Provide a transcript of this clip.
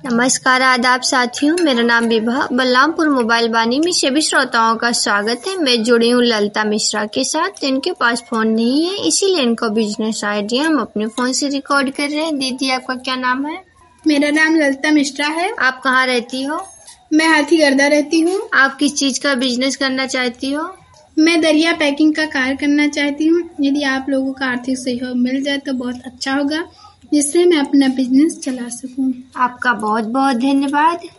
नमस्कार आदाब साथियों, मेरा नाम विभा बलरामपुर मोबाइल बानी में सभी श्रोताओं का स्वागत है। मैं जुड़ी हूँ ललिता मिश्रा के साथ। इनके पास फोन नहीं है, इसीलिए इनको बिजनेस आइडिया हम अपने फोन से रिकॉर्ड कर रहे हैं। दीदी, आपका क्या नाम है? मेरा नाम ललिता मिश्रा है। आप कहाँ रहती हो? मैं हाथीगर्दा रहती हूँ। आप किस चीज का बिजनेस करना चाहती हो? मैं दरिया पैकिंग का कार्य करना चाहती हूँ। यदि आप लोगों का आर्थिक सहयोग मिल जाए तो बहुत अच्छा होगा, जिससे मैं अपना बिजनेस चला सकूँ। आपका बहुत बहुत धन्यवाद।